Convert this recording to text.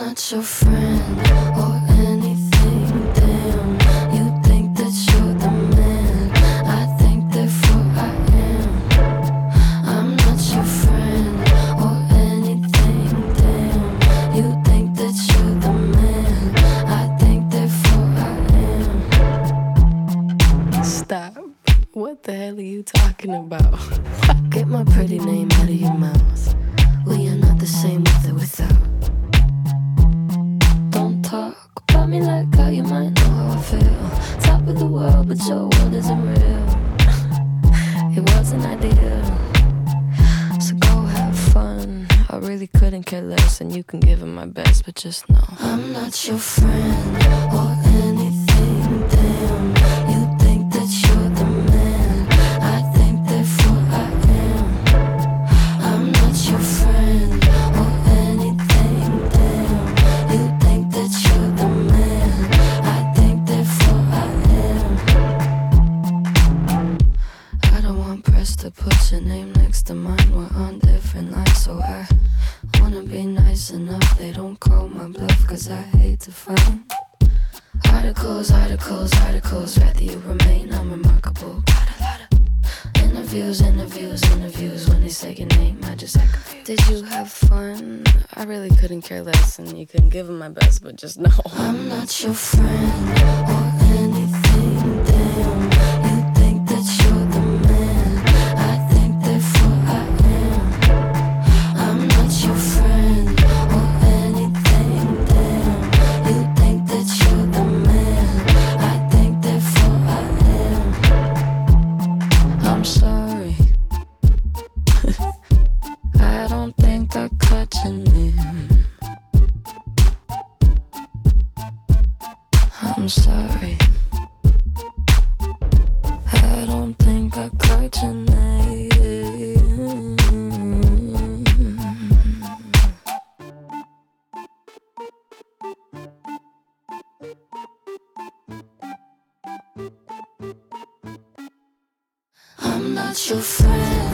not your friend or anything, damn. You think that you're the man, I think therefore I am. I'm not your friend or anything, damn. You think that you're the man, I think therefore I am. Stop. What the hell are you talking about? Get my pretty name out of your mouth. We are not the same with or without. Don't talk about me like how you might know how I feel. Top of the world, but your world isn't real. It wasn't ideal. So go have fun. I really couldn't care less, and you can give it my best, but just know I'm not your friend or anything, damn. You think that you're the man, I think therefore I am. I'm not your friend or anything, damn. You think that you're the man, I think therefore I am. I don't want press to put your name next to mine. We're on different lines, so I wanna be nice enough. They don't call my bluff, cause I hate to find articles, rather you remain unremarkable. Got a lot of interviews. When they say your name, I just act confused. Did you have fun? I really couldn't care less, and you couldn't give it my best, but just know I'm not your friend or anything, damn. You think that you're the man, I think therefore I am. I'm not your friend or anything, damn. You think that you're the man, I think therefore I am. I'm sorry. I don't think I caught your name. I'm sorry. I don't think I caught your name. I'm not your friend